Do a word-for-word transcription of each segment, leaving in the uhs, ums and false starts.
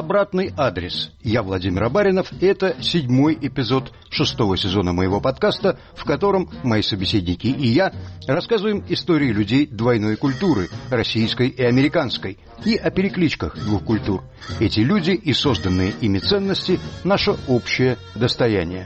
Обратный адрес. Я Владимир Абаринов, и это седьмой эпизод шестого сезона моего подкаста, в котором мои собеседники и я рассказываем истории людей двойной культуры, российской и американской, и о перекличках двух культур. Эти люди и созданные ими ценности – наше общее достояние.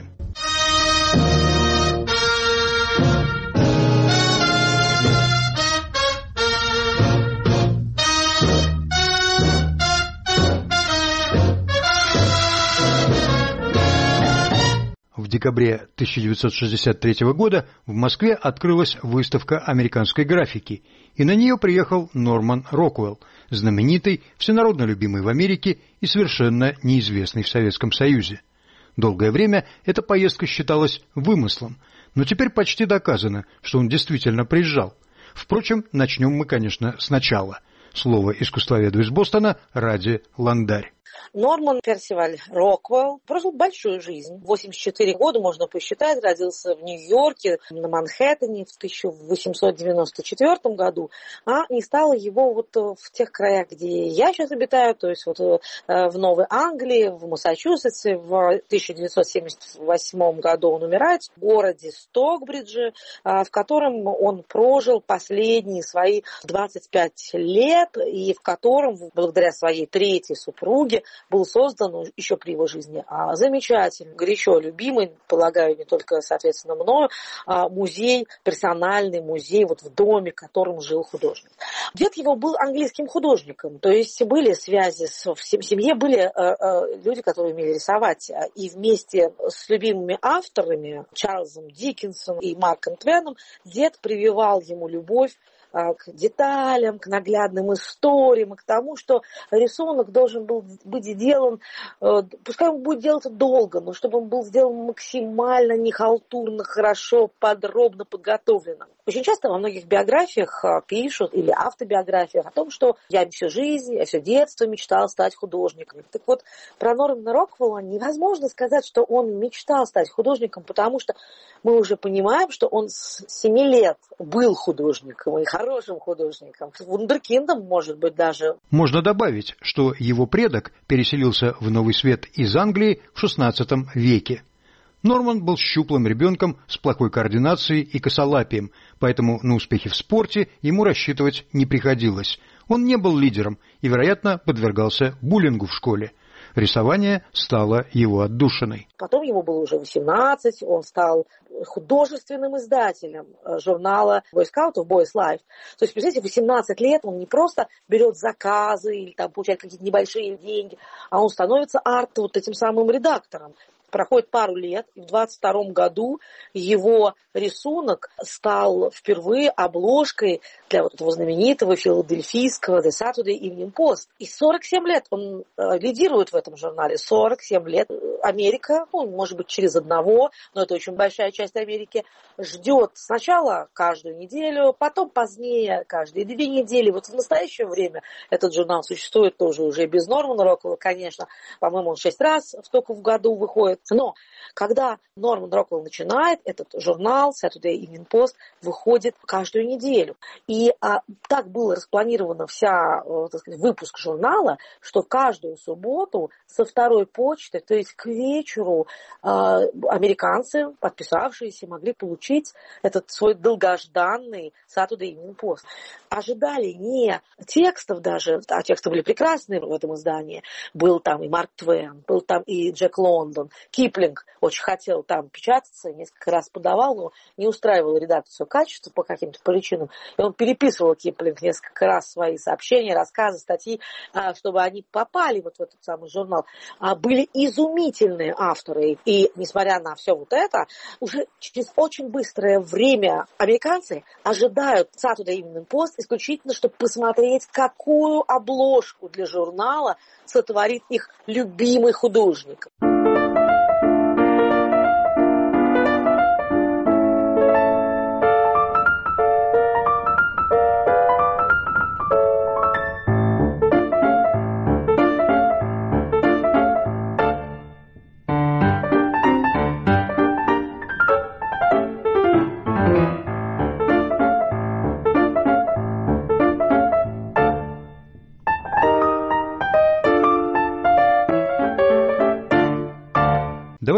В декабре тысяча девятьсот шестьдесят третьего года в Москве открылась выставка американской графики, и на нее приехал Норман Роквелл, знаменитый, всенародно любимый в Америке и совершенно неизвестный в Советском Союзе. Долгое время эта поездка считалась вымыслом, но теперь почти доказано, что он действительно приезжал. Впрочем, начнем мы, конечно, сначала. Слово искусствоведу из Бостона Ради Ландарь. Норман Персиваль Роквелл прожил большую жизнь. восемьдесят четыре года, можно посчитать, родился в Нью-Йорке, на Манхэттене в тысяча восемьсот девяносто четвёртом году, а не стало его вот в тех краях, где я сейчас обитаю, то есть вот в Новой Англии, в Массачусетсе. В тысяча девятьсот семьдесят восьмом году он умирает в городе Стокбридже, в котором он прожил последние свои двадцать пять лет, и в котором, благодаря своей третьей супруге, был создан еще при его жизни а, замечательный, горячо любимый, полагаю, не только, соответственно, мною, а, музей, персональный музей вот в доме, в котором жил художник. Дед его был английским художником, то есть были связи, с, в семье были а, а, люди, которые умели рисовать, и вместе с любимыми авторами Чарльзом Диккенсом и Марком Твеном дед прививал ему любовь к деталям, к наглядным историям, и к тому, что рисунок должен был быть сделан, пускай он будет делаться долго, но чтобы он был сделан максимально нехалтурно, хорошо, подробно подготовленно. Очень часто во многих биографиях пишут, или автобиографиях, о том, что я всю жизнь, я все детство мечтал стать художником. Так вот, про Нормана Роквелла невозможно сказать, что он мечтал стать художником, потому что мы уже понимаем, что он с семи лет был художником, и хорошим художником, вундеркиндом, может быть, даже. Можно добавить, что его предок переселился в Новый Свет из Англии в шестнадцатом веке. Норман был щуплым ребенком с плохой координацией и косолапием, поэтому на успехи в спорте ему рассчитывать не приходилось. Он не был лидером и, вероятно, подвергался буллингу в школе. Рисование стало его отдушиной. Потом ему было уже восемнадцать, он стал художественным издателем журнала бойскаутов Boys Life. То есть, представляете, восемнадцать лет он не просто берет заказы или там получает какие-то небольшие деньги, а он становится арт вот этим самым редактором. Проходит пару лет, и в двадцать втором году его рисунок стал впервые обложкой для вот этого знаменитого филадельфийского The Saturday Evening Post. И сорок семь лет он э, лидирует в этом журнале. сорок семь лет. Америка, ну, может быть, через одного, но это очень большая часть Америки, ждет сначала каждую неделю, потом позднее каждые две недели. Вот в настоящее время этот журнал существует тоже уже без Нормана Роквелла, конечно. По-моему, он шесть раз только в году выходит. Но когда Норман Роквелл начинает, этот журнал Saturday Evening Post выходит каждую неделю. И а, так было распланировано вся, так сказать, выпуск журнала, что каждую субботу со второй почты, то есть к вечеру, а, американцы, подписавшиеся, могли получить этот свой долгожданный Saturday Evening Post. Ожидали не текстов даже, а тексты были прекрасные в этом издании. Был там и Марк Твен, был там и Джек Лондон, Киплинг очень хотел там печататься, несколько раз подавал, но не устраивал редакцию качества по каким-то причинам. И он переписывал, Киплинг, несколько раз свои сообщения, рассказы, статьи, чтобы они попали вот в этот самый журнал. Были изумительные авторы. И несмотря на все вот это, уже через очень быстрое время американцы ожидают Saturday Evening Post исключительно, чтобы посмотреть, какую обложку для журнала сотворит их любимый художник.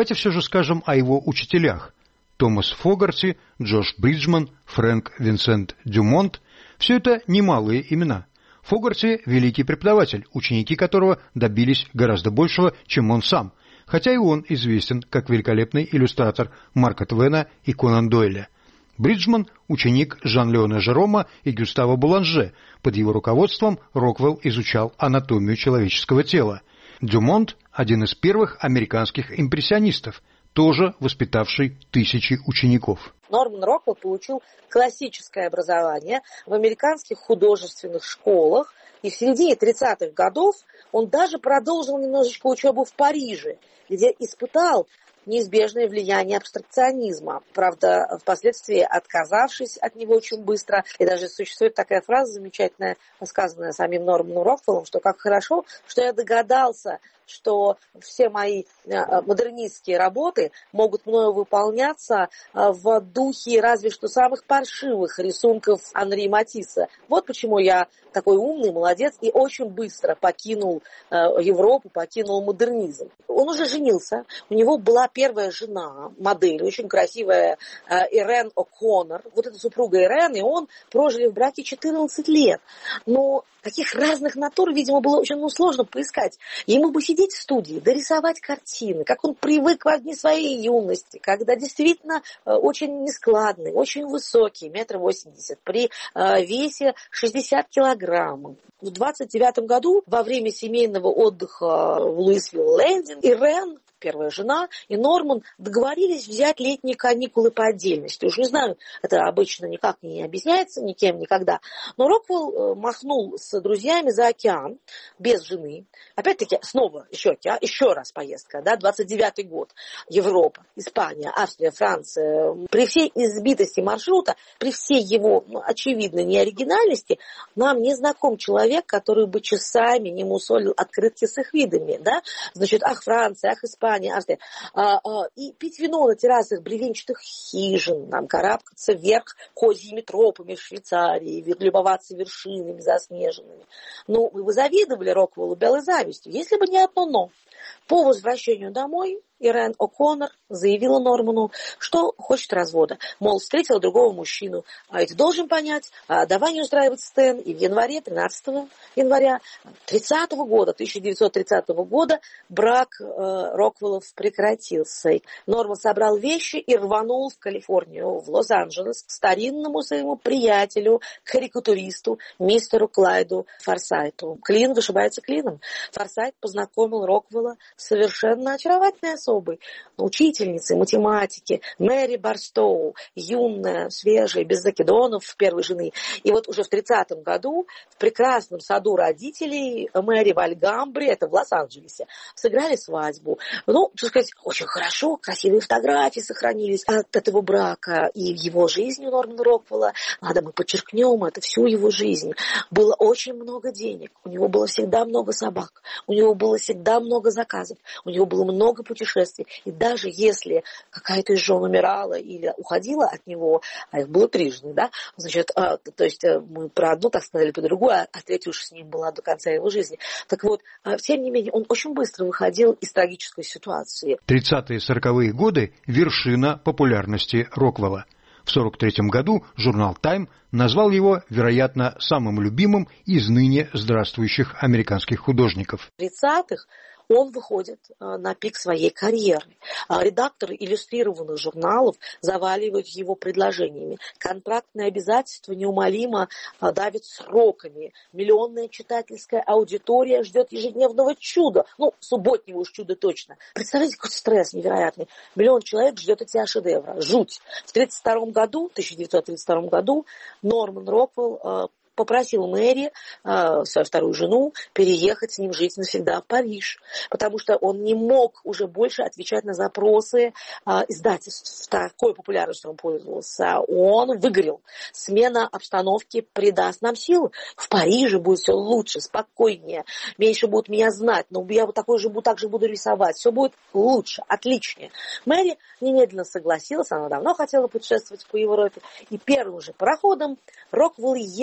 Давайте все же скажем о его учителях. Томас Фогарти, Джош Бриджман, Фрэнк Винсент Дюмонт – все это немалые имена. Фогарти – великий преподаватель, ученики которого добились гораздо большего, чем он сам, хотя и он известен как великолепный иллюстратор Марка Твена и Конан Дойля. Бриджман – ученик Жан-Леона Жерома и Гюстава Буланже. Под его руководством Роквелл изучал анатомию человеческого тела. Дюмонт – один из первых американских импрессионистов, тоже воспитавший тысячи учеников. Норман Роквелл получил классическое образование в американских художественных школах, и в середине тридцатых годов он даже продолжил немножечко учебу в Париже, где испытал неизбежное влияние абстракционизма. Правда, впоследствии отказавшись от него очень быстро, и даже существует такая фраза замечательная, сказанная самим Норманом Роквеллом, что как хорошо, что я догадался, что все мои модернистские работы могут мною выполняться в духе разве что самых паршивых рисунков Анри Матисса. Вот почему я такой умный, молодец, и очень быстро покинул Европу, покинул модернизм. Он уже женился, у него была первая жена, модель, очень красивая Ирен О'Коннор. Вот эта супруга Ирен, и он прожили в браке четырнадцать лет. Но таких разных натур, видимо, было очень ну, сложно поискать. Ему бы сидеть в студии, дорисовать картины, как он привык в дни своей юности, когда действительно очень нескладный, очень высокий, метр восемьдесят, при весе шестьдесят килограммов. В двадцать девятом году, во время семейного отдыха в Луисвилл-Лендинг, Ирен, первая жена, и Норман договорились взять летние каникулы по отдельности. Уж не знаю, это обычно никак не объясняется никем никогда. Но Роквелл махнул с друзьями за океан, без жены. Опять-таки, снова еще, еще раз поездка, да, двадцать девятый год. Европа, Испания, Австрия, Франция. При всей избитости маршрута, при всей его ну, очевидной неоригинальности, нам не знаком человек, который бы часами не мусолил открытки с их видами, да. Значит, ах, Франция, ах, Испания. Австрия. А, а, и пить вино на террасах бревенчатых хижин, нам карабкаться вверх козьими тропами в Швейцарии, любоваться вершинами заснеженными. Ну, вы бы завидовали Роквеллу белой завистью, если бы не одно «но». По возвращению домой Ирен О'Коннор заявила Норману, что хочет развода. Мол, встретила другого мужчину. А ведь должен понять, а давай не устраивать сцен. И в январе, тринадцатого января тридцатого года, тысяча девятьсот тридцатого года, брак э, Роквеллов прекратился. Норман собрал вещи и рванул в Калифорнию, в Лос-Анджелес, к старинному своему приятелю, карикатуристу, мистеру Клайду Форсайту. Клин вышибается клином. Форсайт познакомил Роквелла с совершенно очаровательной особой, учительницей математики Мэри Барстоу, юная, свежая, без закидонов первой жены. И вот уже в тридцатом году в прекрасном саду родителей Мэри в Альгамбре, это в Лос-Анджелесе, сыграли свадьбу. Ну, что сказать, очень хорошо, красивые фотографии сохранились от этого брака и его жизни у Нормана Роквелла. Надо мы подчеркнем это, всю его жизнь. Было очень много денег, у него было всегда много собак, у него было всегда много заказов, у него было много путешествий. И даже если какая-то из жен умирала или уходила от него, а их было трижды, да, значит, а, то есть мы про одну так сказали, про другую, а, а третья уж с ним была до конца его жизни. Так вот, а, тем не менее, он очень быстро выходил из трагической ситуации. тридцатые сороковые годы – вершина популярности Роквелла. В сорок третьем году журнал «Тайм» назвал его, вероятно, самым любимым из ныне здравствующих американских художников. В тридцатых он выходит на пик своей карьеры. Редакторы иллюстрированных журналов заваливают его предложениями. Контрактные обязательства неумолимо давят сроками. Миллионная читательская аудитория ждет ежедневного чуда. Ну, субботнего уж чуда точно. Представляете, какой стресс невероятный. Миллион человек ждет от тебя шедевра. Жуть. В тридцать втором году, тысяча девятьсот тридцать втором году Норман Роквелл попросил Мэри, э, свою вторую жену, переехать с ним жить навсегда в Париж, потому что он не мог уже больше отвечать на запросы э, издательств. Такой популярностью он пользовался. Он выгорел. Смена обстановки придаст нам силы. В Париже будет все лучше, спокойнее, меньше будут меня знать, но я вот такой же, так же буду рисовать. Все будет лучше, отличнее. Мэри немедленно согласилась, она давно хотела путешествовать по Европе, и первым же пароходом Роквеллы едут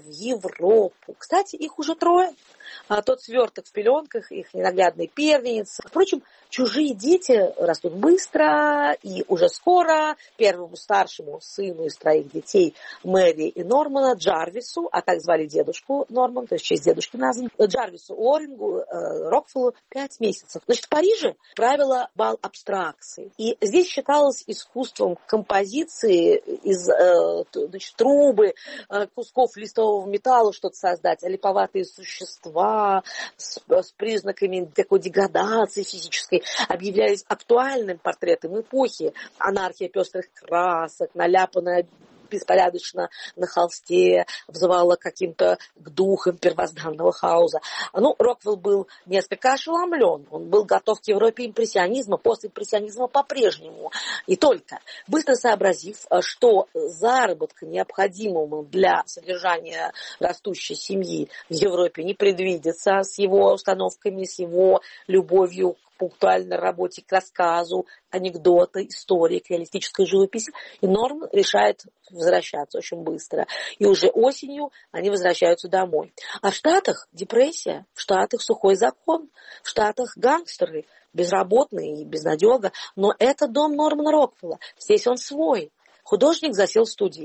в Европу. Кстати, их уже трое. А тот сверток в пеленках, их ненаглядный первенец. Впрочем, чужие дети растут быстро, и уже скоро первому старшему сыну из троих детей Мэри и Нормана, Джарвису, а так звали дедушку Норман, то есть в честь дедушки назван, Джарвису Уоррингу, э, Рокфеллу, пять месяцев. Значит, в Париже правила бал абстракции. И здесь считалось искусством композиции из э, значит, трубы, э, кусков листового металла что-то создать, а липоватые существа с, с признаками такой деградации физической объявлялись актуальным портретом эпохи. Анархия пестрых красок, наляпанная беспорядочно на холсте, взывала каким-то к духам первозданного хаоса. Ну, Роквелл был несколько ошеломлен. Он был готов к Европе импрессионизма, постимпрессионизма по-прежнему. И только, быстро сообразив, что заработка, необходимого для содержания растущей семьи в Европе, не предвидится с его установками, с его любовью к пунктуальной работе, к рассказу, анекдоты, истории, к реалистической живописи. И Норм решает возвращаться очень быстро. И уже осенью они возвращаются домой. А в Штатах депрессия, в Штатах сухой закон, в Штатах гангстеры, безработные и безнадега. Но это дом Нормана Роквелла. Здесь он свой. Художник засел в студии.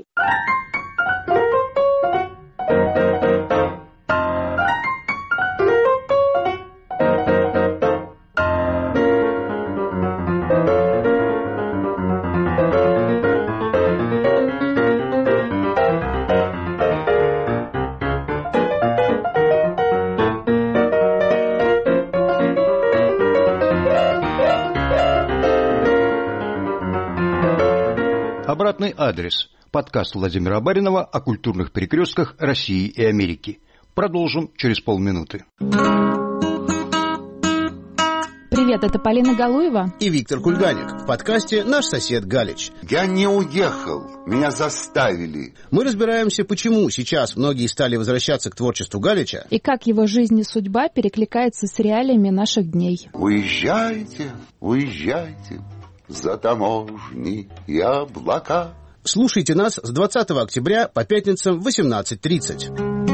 Обратный адрес. Подкаст Владимира Баринова о культурных перекрестках России и Америки. Продолжим через полминуты. Привет, это Полина Галуева и Виктор Кульганик в подкасте «Наш сосед Галич». Я не уехал, меня заставили. Мы разбираемся, почему сейчас многие стали возвращаться к творчеству Галича и как его жизнь и судьба перекликается с реалиями наших дней. Уезжайте, уезжайте за таможни и облака. Слушайте нас с двадцатого октября по пятницам в восемнадцать тридцать.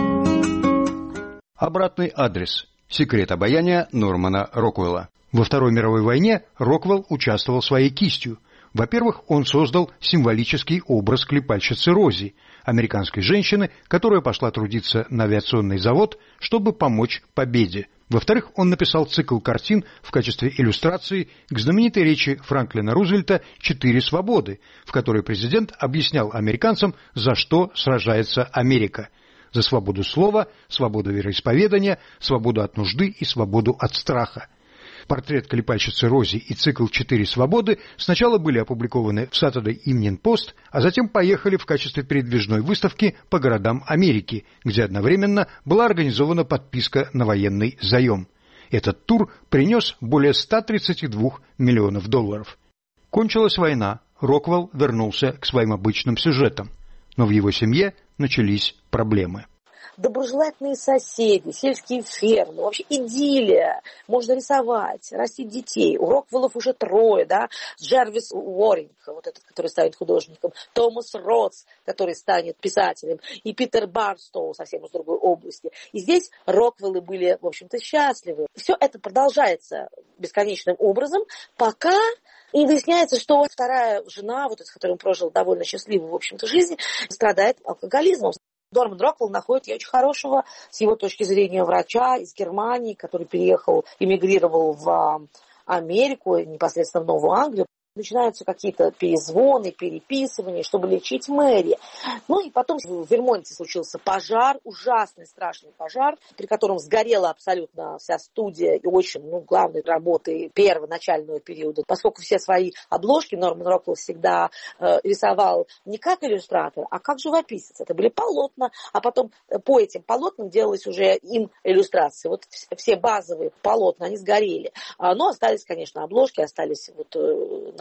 Обратный адрес. Секрет обаяния Нормана Роквелла. Во Второй мировой войне Роквелл участвовал своей кистью. Во-первых, он создал символический образ клепальщицы Рози, американской женщины, которая пошла трудиться на авиационный завод, чтобы помочь победе. Во-вторых, он написал цикл картин в качестве иллюстрации к знаменитой речи Франклина Рузвельта «Четыре свободы», в которой президент объяснял американцам, за что сражается Америка. За свободу слова, свободу вероисповедания, свободу от нужды и свободу от страха. Портрет клепальщицы Рози и цикл «Четыре свободы» сначала были опубликованы в Saturday Evening Post, а затем поехали в качестве передвижной выставки по городам Америки, где одновременно была организована подписка на военный заем. Этот тур принес более ста тридцати двух миллионов долларов. Кончилась война, Роквелл вернулся к своим обычным сюжетам, но в его семье начались проблемы. Доброжелательные соседи, сельские фермы, вообще идиллия. Можно рисовать, растить детей. У Роквеллов уже трое, да. Джарвис Уорринг, вот этот, который станет художником, Томас Ротс, который станет писателем, и Питер Барстоу, совсем из другой области. И здесь Роквеллы были, в общем-то, счастливы. Все это продолжается бесконечным образом, пока и выясняется, что вторая жена, вот, с которой он прожил довольно счастливую, в общем-то, жизнь, страдает алкоголизмом. Норман Роквелл находит я очень хорошего, с его точки зрения, врача из Германии, который переехал, эмигрировал в Америку, непосредственно в Новую Англию. Начинаются какие-то перезвоны, переписывания, чтобы лечить Мэри. Ну и потом в Вермонте случился пожар, ужасный, страшный пожар, при котором сгорела абсолютно вся студия и очень, ну, главной работы первоначального периода. Поскольку все свои обложки Норман Роквелл всегда э, рисовал не как иллюстратор, а как живописец. Это были полотна, а потом по этим полотнам делалась уже им иллюстрация. Вот все базовые полотна, они сгорели. Но остались, конечно, обложки, остались вот, э,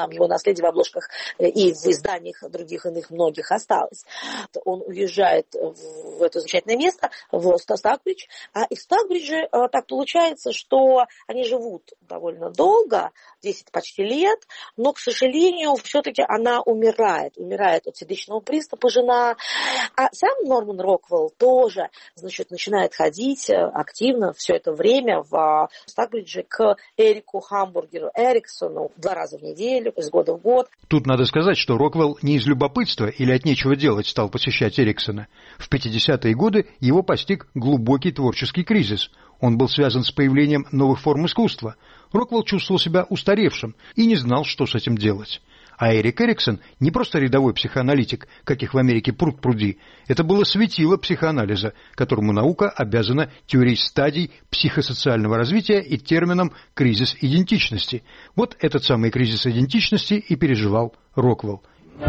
нам его наследие в обложках и в изданиях других иных многих осталось. Он уезжает в это замечательное место, в Стакбридж, а и в Стакбридже так получается, что они живут довольно долго, десять почти лет, но, к сожалению, все-таки она умирает. Умирает от сердечного приступа жена. А сам Норман Роквелл тоже, значит, начинает ходить активно все это время в Стакбридже к Эрику Хамбургеру Эриксону два раза в неделю, из года в год. Тут надо сказать, что Роквелл не из любопытства или от нечего делать стал посещать Эриксона. В пятидесятые годы его постиг глубокий творческий кризис. Он был связан с появлением новых форм искусства. Роквелл чувствовал себя устаревшим и не знал, что с этим делать. А Эрик Эриксон не просто рядовой психоаналитик, каких в Америке пруд-пруди. Это было светило психоанализа, которому наука обязана теорией стадий психосоциального развития и термином «кризис идентичности». Вот этот самый кризис идентичности и переживал Роквелл.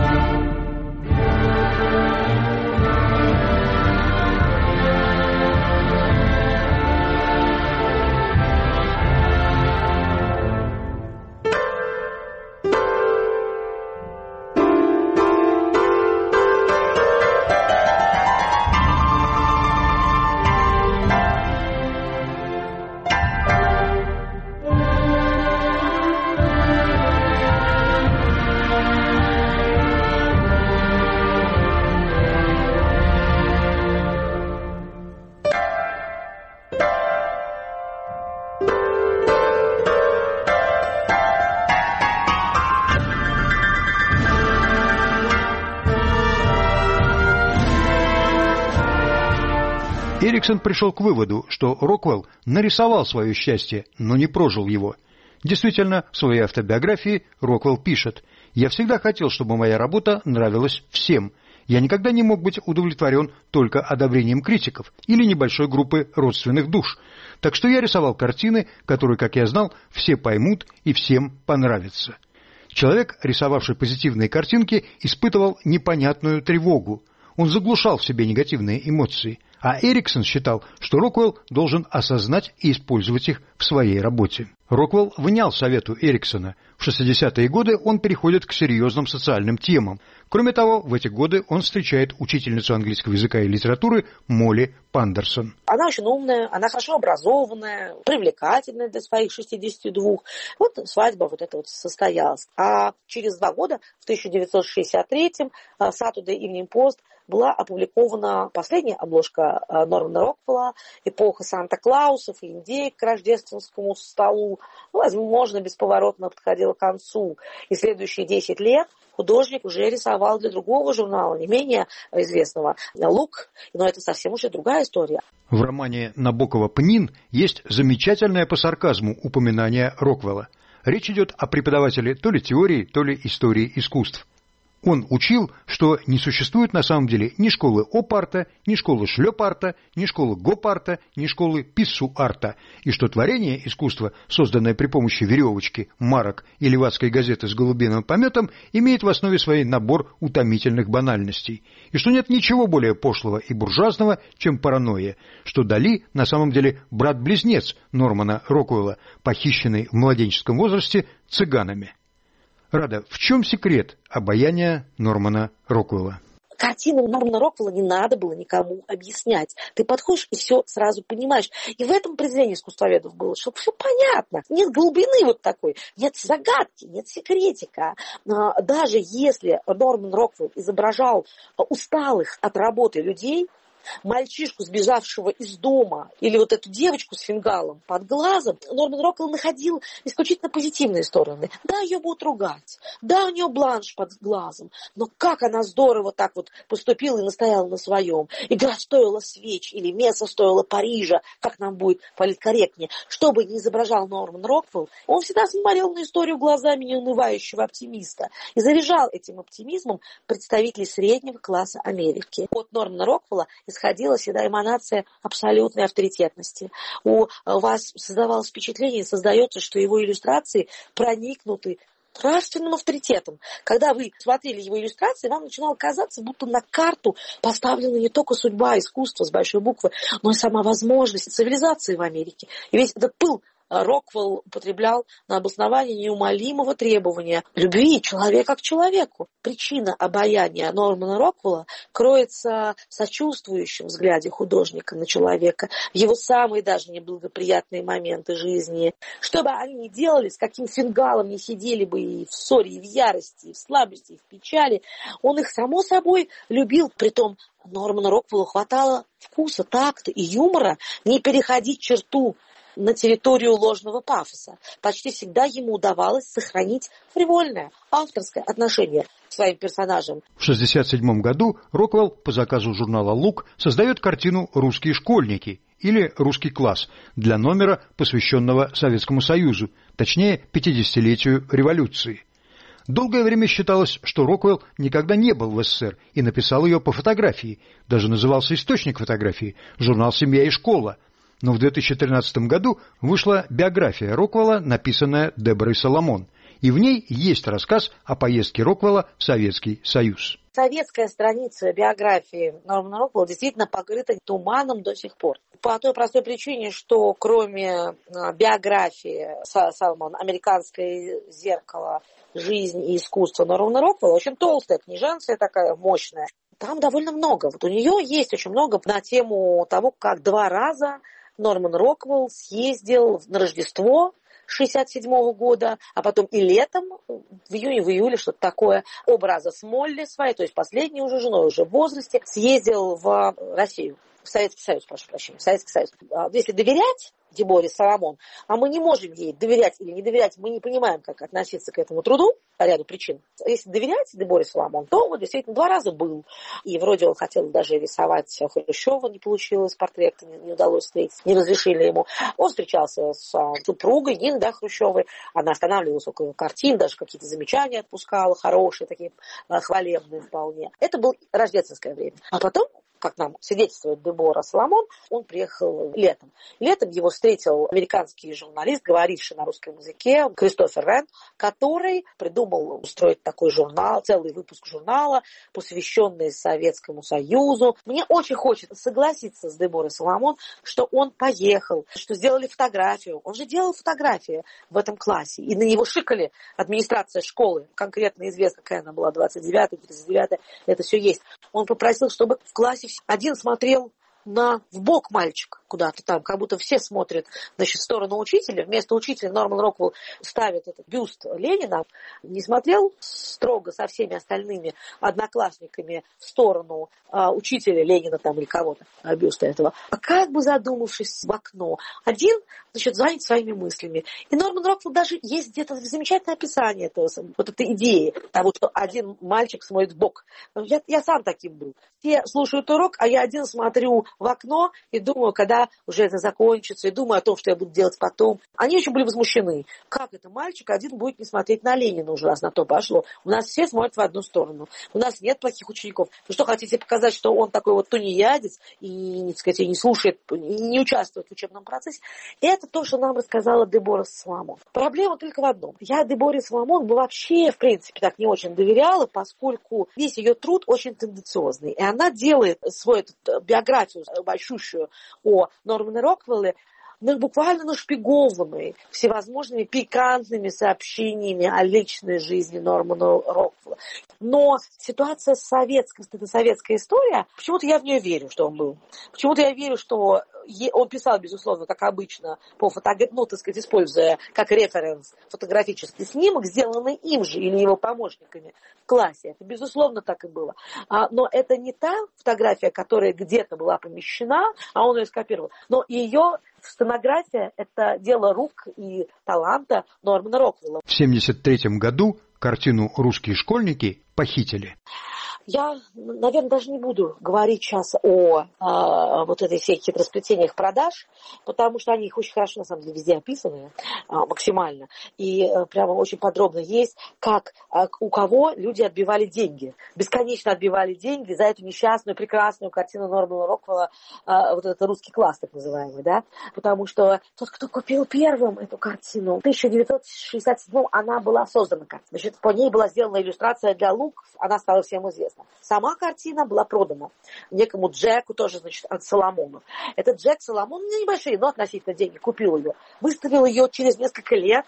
Эриксон пришел к выводу, что Роквелл нарисовал свое счастье, но не прожил его. Действительно, в своей автобиографии Роквелл пишет: «Я всегда хотел, чтобы моя работа нравилась всем. Я никогда не мог быть удовлетворен только одобрением критиков или небольшой группы родственных душ. Так что я рисовал картины, которые, как я знал, все поймут и всем понравятся». Человек, рисовавший позитивные картинки, испытывал непонятную тревогу. Он заглушал в себе негативные эмоции. А Эриксон считал, что Роквелл должен осознать и использовать их в своей работе. Роквелл внял совету Эриксона. В шестидесятые годы он переходит к серьезным социальным темам. Кроме того, в эти годы он встречает учительницу английского языка и литературы Молли Пандерсон. Она очень умная, она хорошо образованная, привлекательная для своих шестидесяти двух. Вот свадьба вот эта вот состоялась. А через два года, в тысяча девятьсот шестьдесят третьем, Saturday Evening Post была опубликована последняя обложка Нормана Роквелла, эпоха Санта-Клаусов и индейок к рождественскому столу, возможно, бесповоротно подходила к концу. И следующие десять лет художник уже рисовал для другого журнала, не менее известного, «Лук», но это совсем уже другая история. В романе Набокова «Пнин» есть замечательное по сарказму упоминание Роквелла. Речь идет о преподавателе то ли теории, то ли истории искусств. Он учил, что не существует на самом деле ни школы оп-арта, ни школы шлёп-арта, ни школы гоп-арта, ни школы писсу-арта, и что творение искусства, созданное при помощи веревочки, марок и левацкой газеты с голубиным пометом, имеет в основе своей набор утомительных банальностей, и что нет ничего более пошлого и буржуазного, чем паранойя, что Дали на самом деле брат-близнец Нормана Роквелла, похищенный в младенческом возрасте цыганами. Рада, в чем секрет обаяния Нормана Роквелла? Картину Нормана Роквелла не надо было никому объяснять. Ты подходишь и все сразу понимаешь. И в этом произведении искусствоведов было, что все понятно. Нет глубины вот такой, нет загадки, нет секретика. Даже если Норман Роквелл изображал усталых от работы людей, мальчишку, сбежавшего из дома, или вот эту девочку с фингалом под глазом, Норман Роквелл находил исключительно позитивные стороны. Да, ее будут ругать, да, у нее бланш под глазом, но как она здорово так вот поступила и настояла на своем. Игра стоила свеч, или место стоило Парижа, как нам будет политкорректнее. Что бы ни изображал Норман Роквелл, он всегда смотрел на историю глазами неунывающего оптимиста и заряжал этим оптимизмом представителей среднего класса Америки. От Нормана Роквелла исходила всегда эманация абсолютной авторитетности. У вас создавалось впечатление, создается, что его иллюстрации проникнуты нравственным авторитетом. Когда вы смотрели его иллюстрации, вам начинало казаться, будто на карту поставлена не только судьба искусства с большой буквы, но и сама возможность цивилизации в Америке. И весь этот пыл Роквелл употреблял на обоснование неумолимого требования любви человека к человеку. Причина обаяния Нормана Роквелла кроется в сочувствующем взгляде художника на человека, в его самые даже неблагоприятные моменты жизни. Что бы они ни делали, с каким фингалом ни сидели бы и в ссоре, и в ярости, и в слабости, и в печали, он их, само собой, любил. Притом Норману Роквеллу хватало вкуса, такта и юмора не переходить черту на территорию ложного пафоса. Почти всегда ему удавалось сохранить фривольное, авторское отношение к своим персонажам. В шестьдесят седьмом году Роквелл по заказу журнала «Лук» создает картину «Русские школьники» или «Русский класс» для номера, посвященного Советскому Союзу, точнее, пятидесятилетию революции. Долгое время считалось, что Роквелл никогда не был в СССР и написал ее по фотографии. Даже назывался источник фотографии – журнал «Семья и школа». Но в две тысячи тринадцатом году вышла биография Роквелла, написанная Деборой Соломон. И в ней есть рассказ о поездке Роквелла в Советский Союз. Советская страница биографии Нормана Роквелла действительно покрыта туманом до сих пор. По той простой причине, что кроме биографии Соломон, «Американское зеркало. Жизнь и искусство» Нормана Роквелла, очень толстая книженция такая, мощная. Там довольно много. Вот у нее есть очень много на тему того, как два раза Норман Роквелл съездил на Рождество шестьдесят седьмого года, а потом и летом, в июне, в июле, что-то такое, образа с Молли своей, то есть последней уже женой, уже в возрасте, съездил в Россию, в Советский Союз, прошу прощения, в Советский Союз. Если доверять Деборе Соломон, а мы не можем ей доверять или не доверять, мы не понимаем, как относиться к этому труду по ряду причин. Если доверять Деборе Соломон, то он действительно два раза был. И вроде он хотел даже рисовать Хрущева, не получилось, портрет не, не удалось встретить, не разрешили ему. Он встречался с супругой Ниной, да, Хрущевой, она останавливалась около картин, даже какие-то замечания отпускала, хорошие, такие хвалебные вполне. Это было рождественское время. А потом, как нам свидетельствует Дебора Соломон, он приехал летом. Летом его встретил американский журналист, говоривший на русском языке, Кристофер Рен, который придумал устроить такой журнал, целый выпуск журнала, посвященный Советскому Союзу. Мне очень хочется согласиться с Деборой Соломон, что он поехал, что сделали фотографию. Он же делал фотографии в этом классе, и на него шикали администрация школы. Конкретно известно, какая она была, двадцать девятая, тридцать девятая, это все есть. Он попросил, чтобы в классе один смотрел на вбок мальчик куда-то там, как будто все смотрят, значит, в сторону учителя. Вместо учителя Норман Роквелл ставит этот бюст Ленина. Не смотрел строго со всеми остальными одноклассниками в сторону а, учителя Ленина там или кого-то, а, бюста этого, а как бы задумавшись в окно. Один, значит, занят своими мыслями. И Норман Роквелл даже есть где-то замечательное описание этого, вот этой идеи того, что один мальчик смотрит в бок. Я, я сам таким был. Все слушают урок, а я один смотрю в окно и думаю, когда уже это закончится, и думаю о том, что я буду делать потом. Они очень были возмущены. Как это мальчик один будет не смотреть на Ленина уже, раз на то пошло? У нас все смотрят в одну сторону. У нас нет плохих учеников. Вы что, хотите показать, что он такой вот тунеядец и, так сказать, не слушает, не участвует в учебном процессе? Это то, что нам рассказала Дебора Соломон. Проблема только в одном. Я Деборе Соломон бы вообще, в принципе, так не очень доверяла, поскольку весь ее труд очень тенденциозный. И она делает свою эту биографию большущую о Нормане Роквелле, ну, буквально нашпигованный всевозможными пикантными сообщениями о личной жизни Нормана Роквелла. Но ситуация советская, это советская история, почему-то я в нее верю, что он был. Почему-то я верю, что он писал, безусловно, как обычно, по фотографии, ну, так сказать, используя как референс фотографический снимок, сделанный им же или его помощниками в классе. Это, безусловно, так и было. А, но это не та фотография, которая где-то была помещена, а он ее скопировал. Но ее стенография – это дело рук и таланта Нормана Роквелла. В семьдесят третьем году картину «Русские школьники» похитили. Я, наверное, даже не буду говорить сейчас о, о вот этой всех хитросплетениях продаж, потому что они их очень хорошо, на самом деле, везде описаны, а, максимально. И а, прямо очень подробно есть, как а, у кого люди отбивали деньги. Бесконечно отбивали деньги за эту несчастную, прекрасную картину Нормана Роквелла, а, вот этот русский класс, так называемый, да? Потому что тот, кто купил первым эту картину, в тысяча девятьсот шестьдесят седьмом она была создана. Значит, по ней была сделана иллюстрация для лук, она стала всем известна. известно. Сама картина была продана некому Джеку, тоже, значит, от Соломона. Этот Джек Соломон, ну, небольшие, но относительно деньги, купил ее. Выставил ее через несколько лет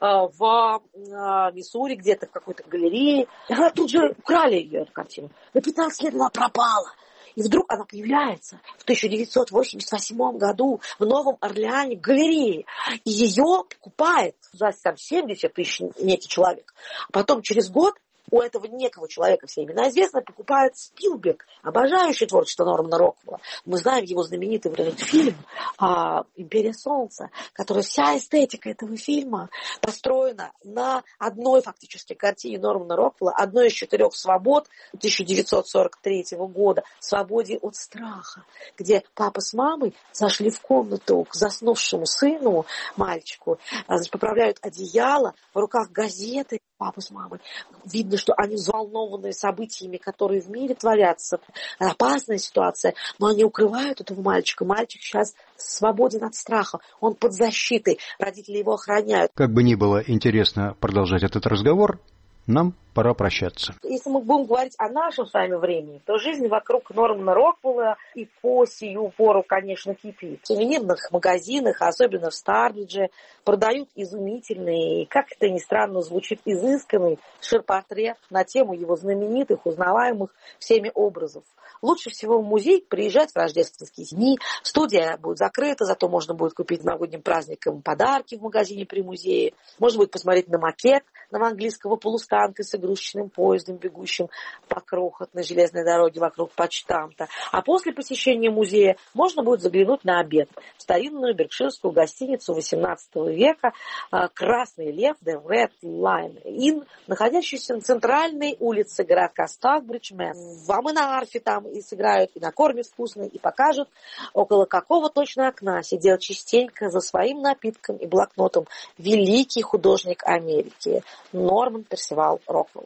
в Миссури, где-то в какой-то галерее. И она тут же украли ее, эту картину. На пятнадцать лет она пропала. И вдруг она появляется в тысяча девятьсот восемьдесят восьмом году в Новом Орлеане в галерее. И ее покупает за там, семьдесят тысяч некий человек. А потом через год у этого некого человека, все имена известны, покупает Спилберг, обожающий творчество Нормана Роквелла. Мы знаем его знаменитый вот этот фильм а, «Империя солнца», который вся эстетика этого фильма построена на одной фактически картине Нормана Роквелла, одной из четырех свобод тысяча девятьсот сорок третьего года, «Свободе от страха», где папа с мамой зашли в комнату к заснувшему сыну, мальчику, значит, поправляют одеяло, в руках газеты, папа с мамой. Видно, что они взволнованы событиями, которые в мире творятся. Опасная ситуация, но они укрывают этого мальчика. Мальчик сейчас свободен от страха. Он под защитой. Родители его охраняют. Как бы ни было интересно продолжать этот разговор, нам пора прощаться. Если мы будем говорить о нашем с вами времени, то жизнь вокруг Нормана Роквелла и по сию пору, конечно, кипит. В сувенирных магазинах, особенно в Старбридже, продают изумительный, как это ни странно звучит, изысканный ширпотреб на тему его знаменитых, узнаваемых всеми образов. Лучше всего в музей приезжать в рождественские дни. Студия будет закрыта, зато можно будет купить новогодним праздникам подарки в магазине при музее. Можно будет посмотреть на макет новоанглийского полустанка с игрушечным поездом, бегущим по крохотной железной дороге вокруг почтамта. А после посещения музея можно будет заглянуть на обед в старинную беркширскую гостиницу восемнадцатого века «Красный лев», The Red Lion Inn, находящуюся на центральной улице городка Стокбридж, Мэн. Вам и на арфе там и сыграют, и накормят вкусно, и покажут, около какого точно окна сидел частенько за своим напитком и блокнотом великий художник Америки Норман Персивал Роквелл.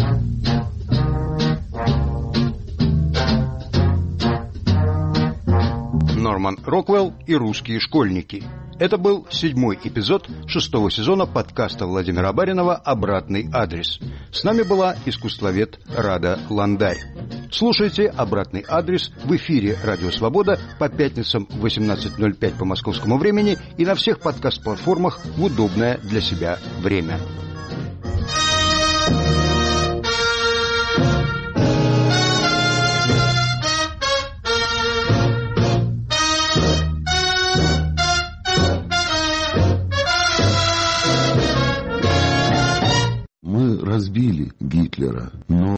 Норман Роквелл и русские школьники. Это был седьмой эпизод шестого сезона подкаста Владимира Баринова «Обратный адрес». С нами была искусствовед Рада Ландарь. Слушайте «Обратный адрес» в эфире «Радио Свобода» по пятницам в восемнадцать ноль пять по московскому времени и на всех подкаст-платформах в удобное для себя время. Мы разбили Гитлера, но